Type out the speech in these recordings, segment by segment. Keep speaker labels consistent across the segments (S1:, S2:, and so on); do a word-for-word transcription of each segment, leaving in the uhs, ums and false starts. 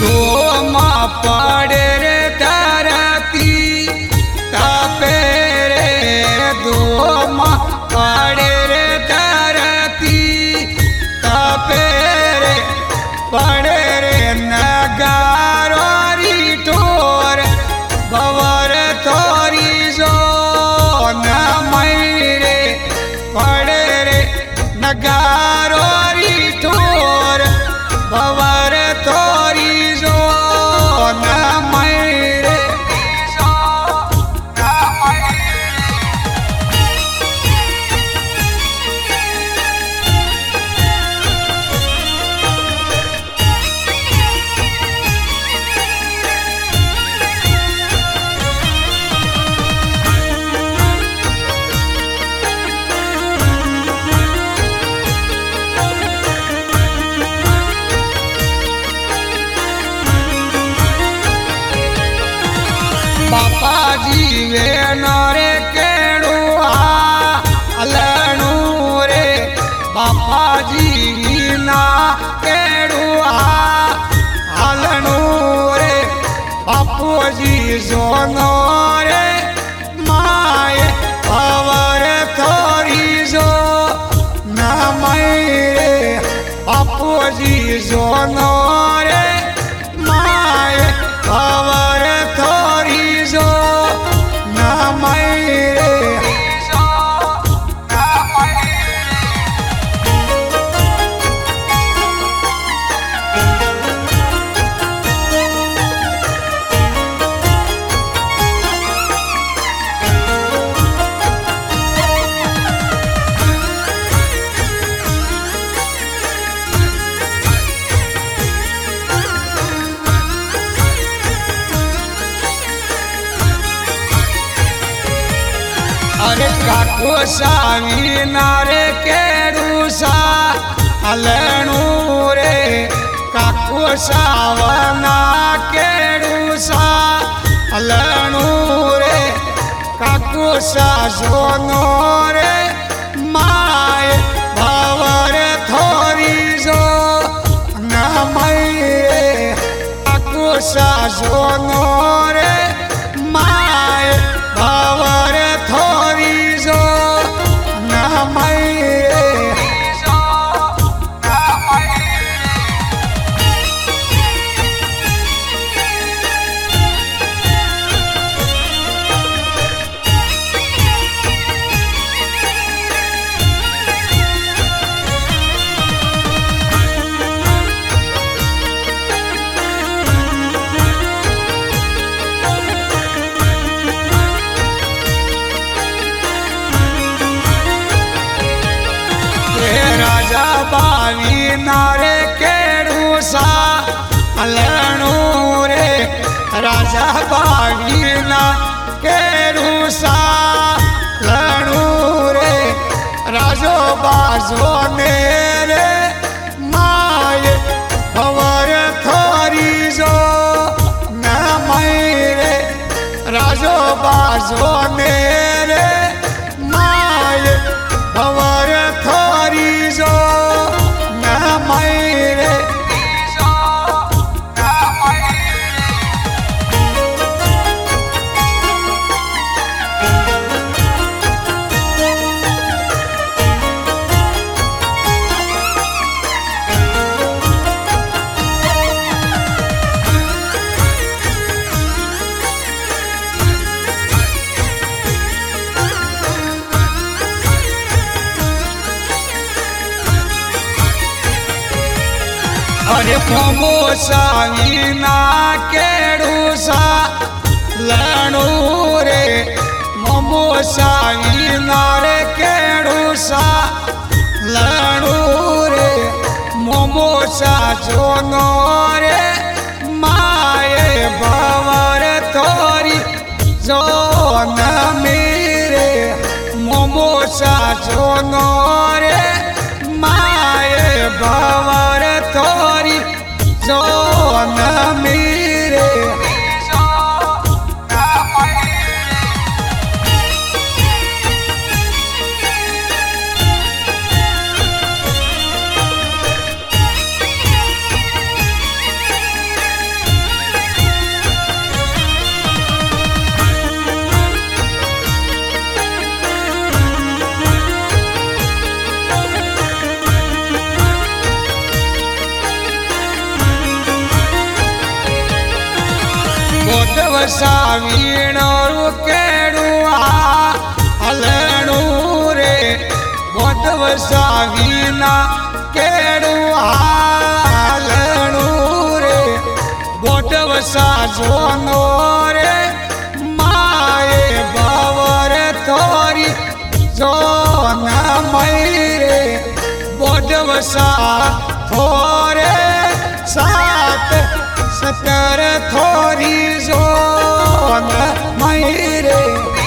S1: ધોમાં પડે રે ધરતી તાપે રે ધોમાં પડે રે ધરતી તાપે રે પડે રે નગારો રીઠોર ભવર થોરી જો નમય રે પડે રે નગારો રીઠોર ભવર થોરી જો નમય રે જો નમય बापाजी वे नरे केड़ू हलणू रे बापाजी ना केड़ू हलणू रे बापूजी जोनो रे माए भवर थोरी जो नमय रे बापूजी जोनो रे माए भवर थोरी जो नमय रे जो नमय अरे काको सावी नारे केड़ू सा हलणू रे काको सावना केड़ू सा हलणू रे काको सा सोनो रे माए भवर थोरी जो नमय रे काको सा सोनो रे माए भवर थोरी जो नमय रे जो नमय राजा बावी नारे केड़ू सा हलणू रे राजा बावी ना केड़ू सा हलणू रे राजो बाजो ने रे माए भवर थोरी जो नमय रे राजो बाजो ने रे माए भवर थोरी जो नमय रे जो नमय अरे मोमो सावी ना केड़ू सा लणू रे मोमो सावी नारे केड़ू सा लणू रे मोमो सा जोनो रे माए भवर थोरी जो नमय रे मोमो सा जोनो रे माए भवर थोरी जो नमय रे जो नमय વસાવીણો કેડું આ હલણું રે બોટ વસાવીના કેડું હાલણું રે બોટ વસાજોનો રે માએ ભવર થોરી જોન મય રે બોટ વસા થોરે સાત સતર થોરી જોન મય રે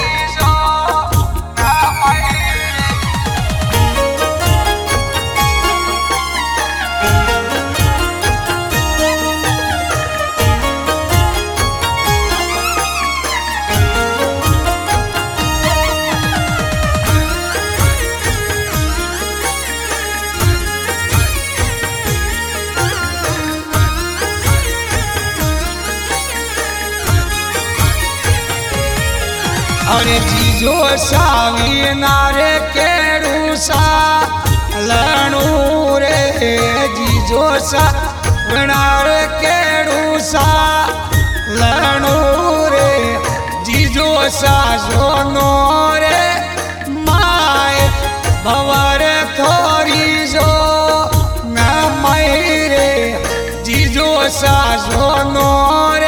S1: अरे जीजो सावीना रे केड़ू सा लणू रे जीजो सावीना रे केड़ू सा लणू रे जीजो सा जोनो रे माए भवर थोरी जो न मय रे जीजो सा जोनो